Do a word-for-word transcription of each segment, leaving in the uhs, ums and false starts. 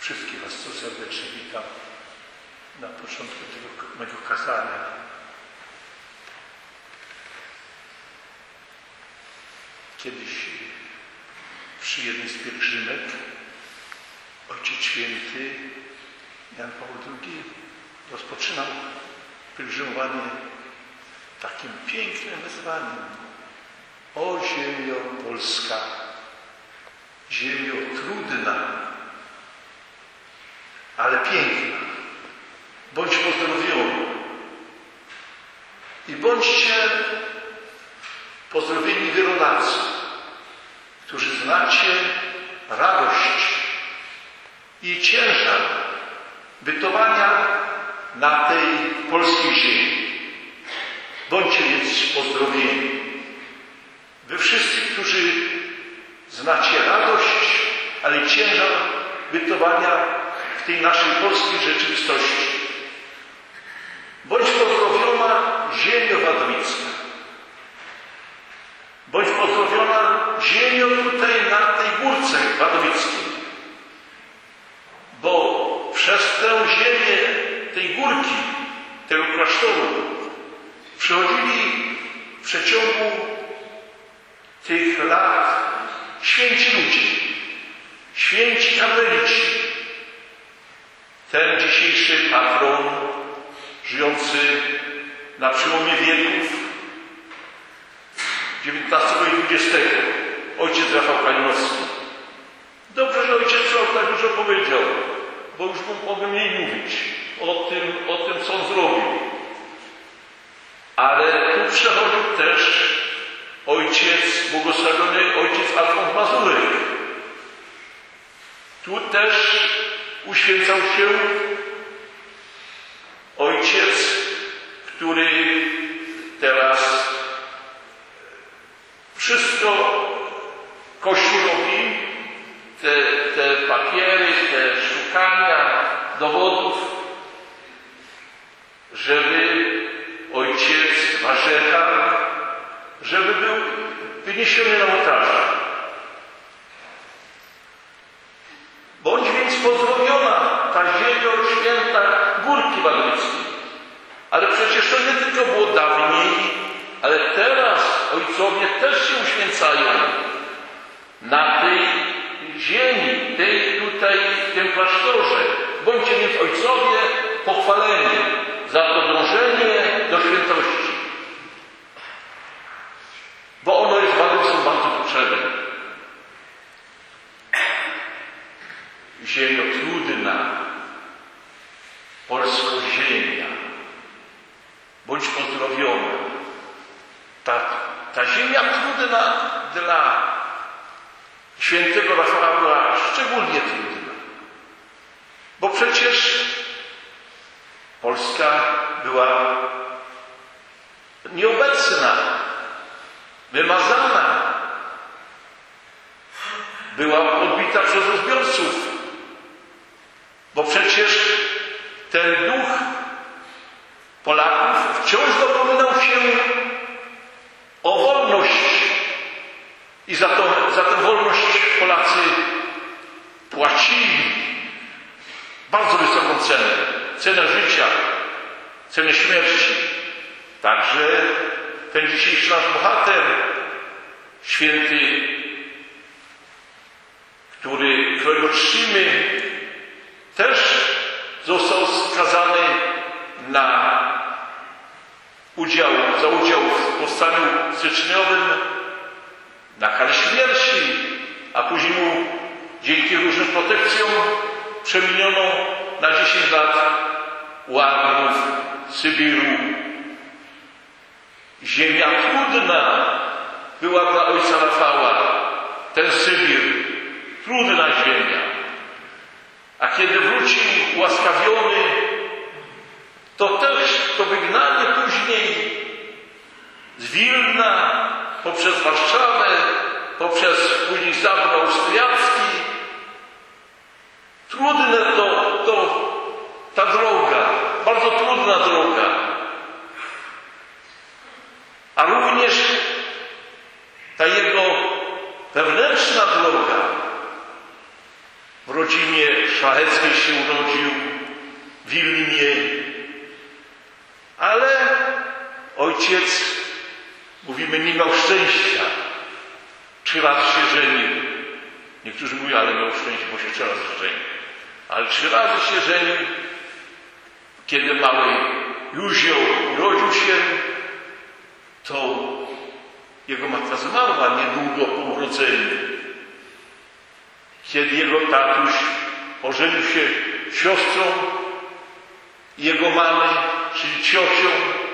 Wszystkich Was tu serdecznie witam na początku tego mego kazania. Kiedyś przy jednej z pielgrzymek Ojciec Święty Jan Paweł drugi rozpoczynał pielgrzymowanie takim pięknym wezwaniem: o ziemio polska, ziemio trudna, ale piękna, bądź pozdrowiony i bądźcie pozdrowieni wy rodacy, którzy znacie radość i ciężar bytowania na tej polskiej ziemi. Bądźcie więc pozdrowieni. Wy wszyscy, którzy znacie radość, ale ciężar bytowania w tej naszej polskiej rzeczywistości. Bądź pozdrowiona ziemio wadowicka. Bądź pozdrowiona ziemio tutaj na tej górce wadowickiej. Bo przez tę ziemię tej górki, tego klasztoru przychodzili w przeciągu tych lat święci ludzie, święci karmelici. Ten dzisiejszy patron, żyjący na przełomie wieków dziewiętnastego i dwudziestego, ojciec Rafał Kalinowski. Dobrze, że ojciec Rafał tak dużo powiedział, bo już mogę mniej mówić o tym, o tym, co on zrobił. Ale tu przechodził też ojciec, błogosławiony ojciec Alfons Mazurek. Tu też uświęcał się ojciec, który teraz wszystko Kościołowi, te, te papiery, te szukania dowodów, żeby ojciec Warzecha, żeby był wyniesiony na ołtarze. Bądź więc pozdrowiona ta ziemio święta Górki Wadowickiej. Ale przecież to nie tylko było dawniej, ale teraz ojcowie też się uświęcają na tej ziemi, tej tutaj, w tym klasztorze. Bądźcie więc ojcowie pochwaleni za to dążenie do świętości. Bo ono jest bardzo, bardzo potrzebne. Ziemio trudna, polska ziemia, bądź pozdrowiona. Ta, ta ziemia trudna dla świętego Rafała była szczególnie trudna. Bo przecież Polska była nieobecna, wymazana, była odbita przez rozbiorców. Bo przecież ten duch Polaków wciąż dopominał się o wolność i za, to, za tę wolność Polacy płacili bardzo wysoką cenę. Cenę życia, cenę śmierci. Także ten dzisiejszy nasz bohater, święty, który, którego czcimy, też został skazany na udział, za udział w powstaniu styczniowym, na karę śmierci, a później mu dzięki różnym protekcjom przemieniono na dziesięć lat łagrów Sybiru. Ziemia trudna była dla ojca Rafała, ten Sybir, trudna ziemia. A kiedy wrócił ułaskawiony, to też to wygnanie później z Wilna, poprzez Warszawę, poprzez później Zabór Austriacki. Trudne to, to ta droga, bardzo trudna droga. A również ta jego wewnętrzna droga w rodzinie szlacheckiej się urodził, w Wilnie. Ale ojciec, mówimy, nie miał szczęścia. Trzy razy się żenił. Niektórzy mówią, ale miał szczęście, bo się trzy razy żenił. Ale trzy razy się żenił. Kiedy mały Józio urodził się, to jego matka zmarła niedługo po urodzeniu. Kiedy jego tatuś ożenił się siostrą jego mamy, czyli ciocią,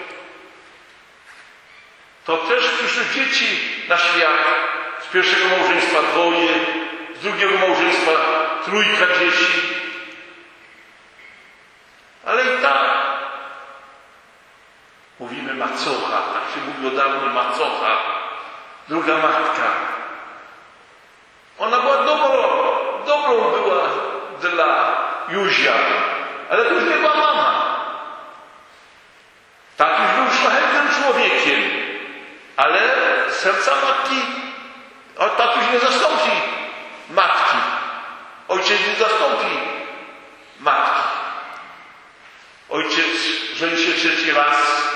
to też przyszły dzieci na świat. Z pierwszego małżeństwa dwoje, z drugiego małżeństwa trójka dzieci. Ale i tak mówimy macocha, tak się mówi o dawniej macocha, druga matka. Ona była dobrą, dobrą była dla Józia, ale to już nie była mama. Tatuś był szlachetnym człowiekiem, ale serca matki, a tatuś nie zastąpi matki. Ojciec nie zastąpi matki. Ojciec żeni się trzeci raz.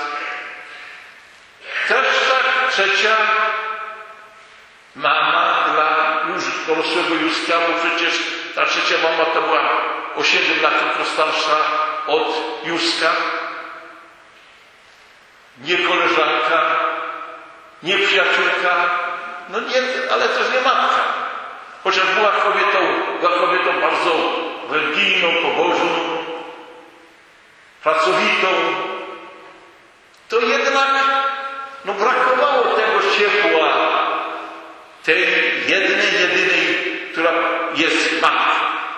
Też tak trzecia mama dla już dorosłego Józka, bo przecież ta trzecia mama to była o siedem lat tylko starsza od Józka. Nie koleżanka, nie przyjaciółka, no nie, ale też nie matka. Chociaż była kobietą, była kobietą bardzo religijną, pobożną, pracowitą, to jednak no, brakowało tego ciepła, tej jednej, jedynej, która jest matką.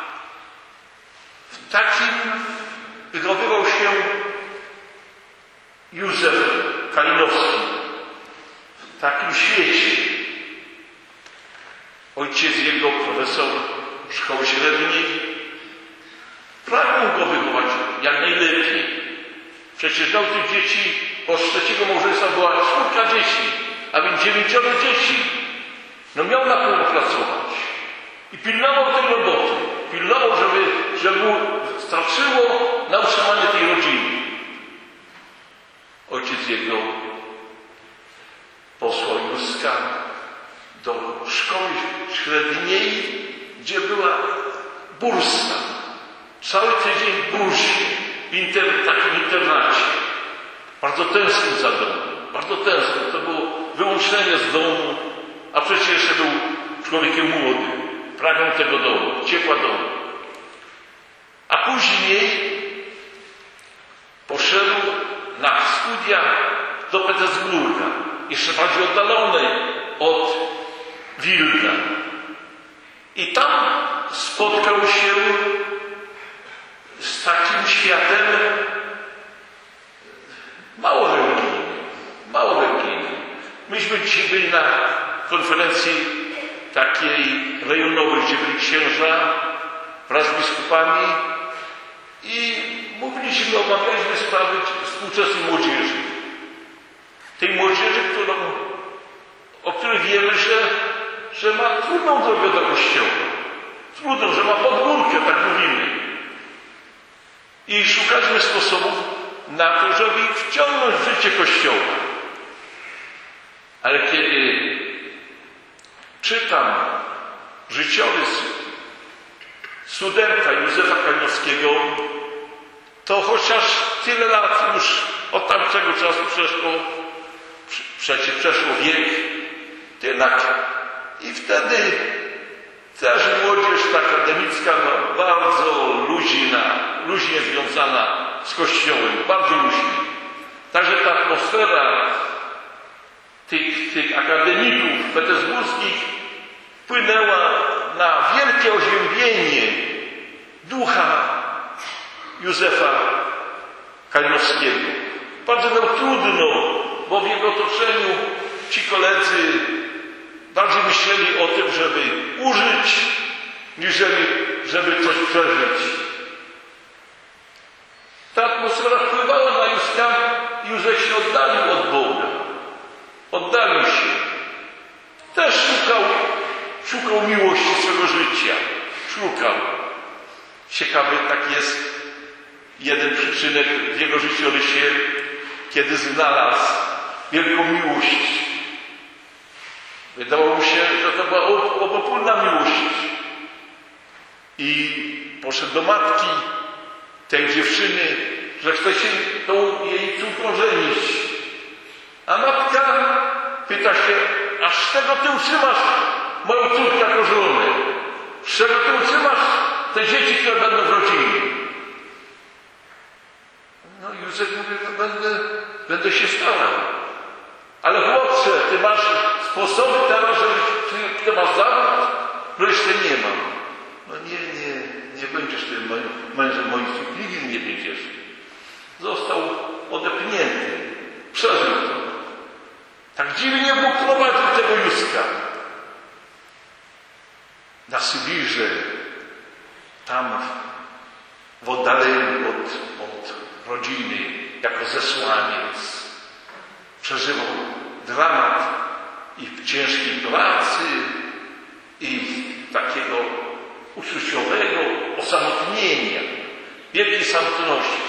W takim wychowywał się Józef Kalinowski. W takim świecie. Ojciec jego, profesor szkoły średniej, pragnął go wychować jak najlepiej. Przecież dał tych dzieci, od trzeciego małżeństwa była czwórka dzieci, a więc dziewięcioro dzieci. No miał na kogo pracować. I pilnował tej roboty. Pilnował, żeby, żeby mu starczyło na utrzymanie tej rodziny. Ojciec jego posłał Józka do szkoły średniej, gdzie była bursa. Cały tydzień burzy w inter, takim internacie. Bardzo tęsknił za domem. Bardzo tęsknił. To było wyłączenie z domu, a przecież jeszcze był człowiekiem młodym. Pragnął tego domu, ciepła domu. A później poszedł na studia do Petersburga, jeszcze bardziej oddalonej od Wilna. I tam spotkał się z takim światem mało religijnym. Mało religijnym. Myśmy dzisiaj byli na konferencji takiej rejonowej, gdzie byli księża wraz z biskupami i mówiliśmy, omawialiśmy sprawy współczesnej młodzieży. Tej młodzieży, którą, o której wiemy, że, że ma trudną drogę do kościoła. Trudną, że ma podwórkę, tak mówimy. I szukaliśmy sposobów na to, żeby ich wciągnąć w życie kościoła. Ale kiedy czytam życiorys studenta Józefa Kalinowskiego, to chociaż tyle lat już od tamtego czasu przeszło, przecież przeszło wiek, to jednak i wtedy też młodzież ta akademicka no, bardzo luźna, luźnie związana z Kościołem, bardzo luźnie. Także ta atmosfera tych, tych akademików petersburskich wpłynęła na wielkie oziębienie ducha Józefa Kalinowskiego. Bardzo miał trudno, bo w jego otoczeniu ci koledzy bardziej myśleli o tym, żeby użyć, niż żeby, żeby coś przeżyć. Ta atmosfera wpływała na Józka i Józef się oddalił od Boga. Oddalił się. Też szukał, szukał miłości swego życia. Szukał. Ciekawy tak jest jeden przyczynek w jego życiorysie, kiedy znalazł wielką miłość. Wydawało mu się, że to była obopólna miłość. I poszedł do matki tej dziewczyny, że chce się tą jej córką żenić. A matka pyta się, a z czego ty utrzymasz moją córkę jako żonę? Z czego ty utrzymasz te dzieci, które będą w rodzinie? No Józef mówi, no będę, będę się starał. Ale chłopcze, ty masz sposoby teraz, że ty, ty masz zawód? Przecież ty nie mam. No nie, nie, nie będziesz tym mężem moich córk, nigdy nie będziesz. Został odepchnięty. Przeżył to. Tak dziwnie Bóg prowadził tego Józka. Na Sybirze, tam w oddaleniu od, od rodziny, jako zesłaniec, przeżywał dramat i w ciężkiej pracy, i takiego uczuciowego osamotnienia, wielkiej samotności.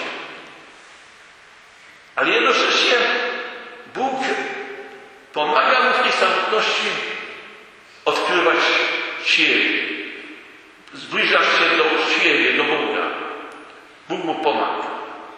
Ale jednocześnie Bóg pomaga mu w tej samotności odkrywać siebie, zbliżać się do siebie, do Boga. Bóg mu pomaga.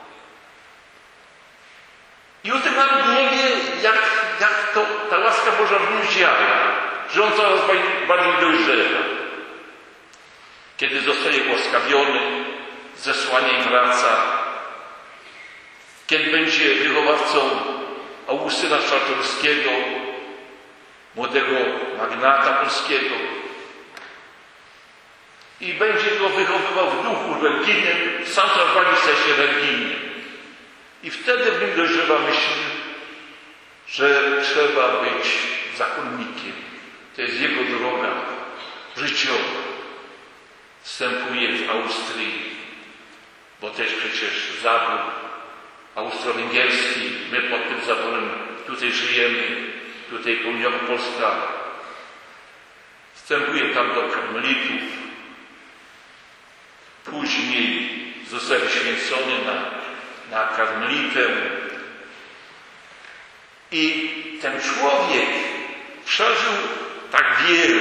Józef nawet nie wie, jak, jak to, ta łaska Boża w nim działa, że on coraz bardziej dojrzewa. Kiedy zostaje ułaskawiony, zesłanie wraca, kiedy będzie wychowawcą Augustyna Czartoryskiego, młodego magnata polskiego, i będzie go wychowywał w duchu religijnym, sam też bardziej staje się religijnym. I wtedy w nim dojrzewa myśl, że trzeba być zakonnikiem. To jest jego droga życiowa. Wstępuje w Austrii, bo też przecież zabór austro-węgierski, my pod tym zaborem tutaj żyjemy, tutaj południowa Polska. Wstępuje tam do karmelitów. Później zostaje wyświęcony na, na karmelitę. I ten człowiek przeżył tak wiele.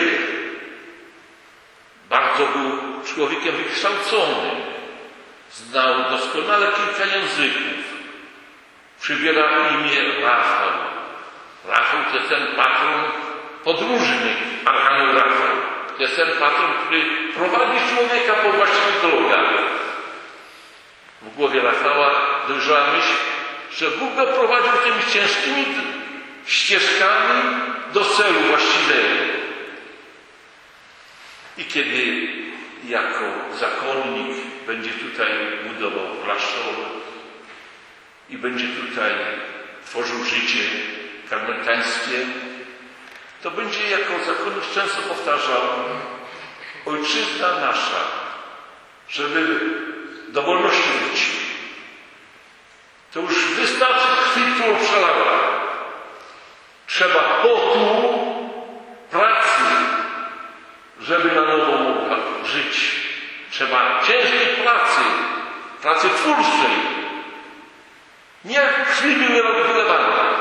Bardzo był człowiekiem wykształconym. Znał doskonale kilka języków. Przybiera imię Rafał. Rafał to jest ten patron podróżny, Archanioł Rafał. To jest ten patron, który prowadzi człowieka po właściwych drogach. W głowie Rafała dojrzała myśl, że Bóg go prowadził tymi ciężkimi ścieżkami do celu właściwego. I kiedy jako zakonnik będzie tutaj budował klasztor i będzie tutaj tworzył życie karmelitańskie, to będzie jako zakonnik często powtarzał: ojczyzna nasza, żeby do wolności wrócić. To już wystarczy krwi, którą przelała. Trzeba potu, pracy, żeby na nowo mogła żyć. Trzeba ciężkiej pracy, pracy twórczej. Nie krwi wylewana.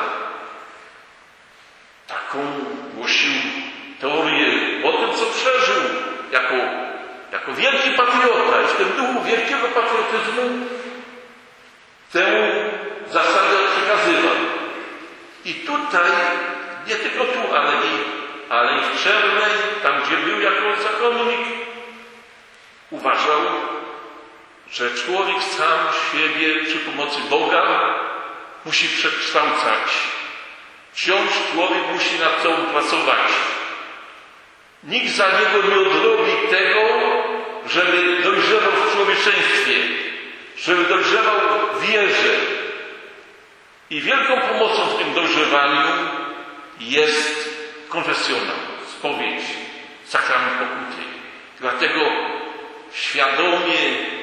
Taką głosił teorię o tym, co przeżył jako, jako wielki patriota. I w tym duchu wielkiego patriotyzmu tę zasadę przekazywał. I tutaj, nie tylko tu, ale i, ale i w Czernej, tam gdzie był jako zakonnik, uważał, że człowiek sam siebie przy pomocy Boga musi przekształcać. Wciąż człowiek musi nad sobą pracować. Nikt za niego nie odrobi tego, żeby dojrzewał w człowieczeństwie, żeby dojrzewał w wierze. I wielką pomocą w tym dojrzewaniu jest konfesjonał, spowiedź, sakrament pokuty. Dlatego świadomie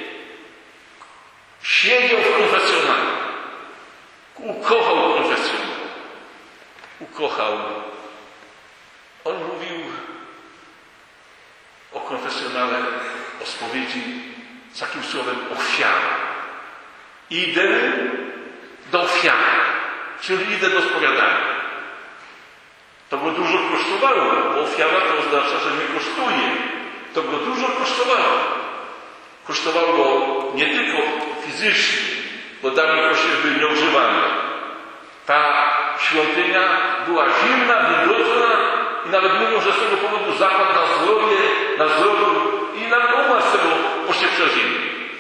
siedział w konfesjonale. Ukochał konfesjonał. Ukochał. On mówił o konfesjonale, o spowiedzi z takim słowem ofiara. Idę do ofiary, czyli idę do spowiadania. To go dużo kosztowało, bo ofiara to oznacza, że nie kosztuje. To go dużo kosztowało. Kosztowało go nie tylko fizycznie, bo dawniej kościoły były nieogrzewane. Ta świątynia była zimna, wilgotna i nawet mówią, że z tego powodu zapadł na zdrowie, na zdrowiu i nawet umarł z tego po się przeżyli.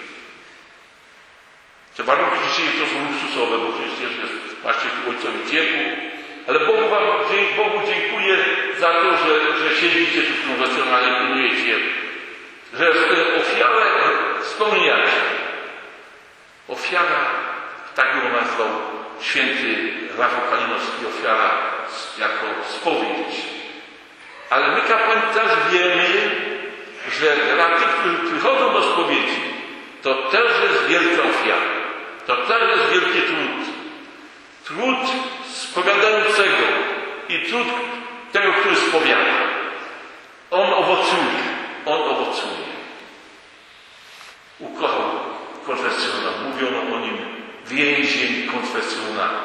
Te warunki dzisiaj to są luksusowe, bo przecież jest właśnie ojcowi ciepło. Ale Bogu, wam, Bogu dziękuję za to, że, że siedzicie tu konwencjonalnie, pilnujecie, że ofiarę spełniacie. Ofiara, tak ją nazwał święty Rafał Kalinowski, ofiara jako spowiedź. Ale my kapłani też wiemy, że dla tych, którzy przychodzą do spowiedzi, to też jest wielka ofiara. To też jest wielki trud. Trud spowiadającego i trud tego, który spowiada. On owocuje. On owocuje. Ukochał konfesjonal. Mówiono o nim więzień konfesjonalny.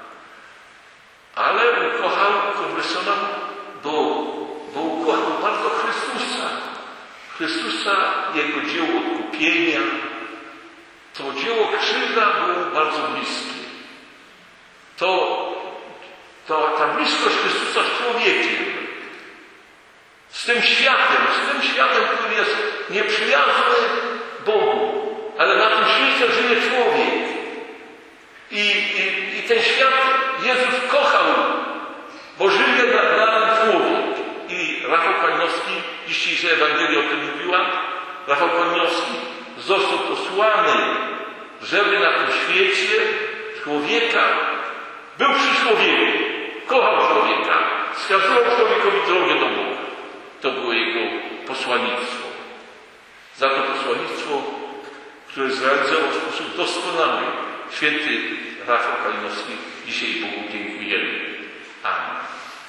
Ale ukochał konfesjonal, bo, bo ukochał bardzo Chrystusa. Chrystusa, Jego dzieło odkupienia. To dzieło krzyża było bardzo bliskie. To, to ta bliskość Chrystusa z człowiekiem, z tym światem, z tym światem, który jest nieprzyjazny Bogu, ale na tym świecie żyje człowiek. I, i, i ten świat Jezus kochał, bo żyje na, na nim człowiek. I Rafał Kalinowski, dzisiejsza Ewangelia o tym mówiła, Rafał Kalinowski został posłany, żeby na tym świecie człowieka był przy człowieku, kochał człowieka, wskazywał człowiekowi drogę do Boga. To było jego posłannictwo. Za to posłannictwo, które zrealizował w sposób doskonały święty Rafał Kalinowski, dzisiaj Bogu dziękujemy. Amen.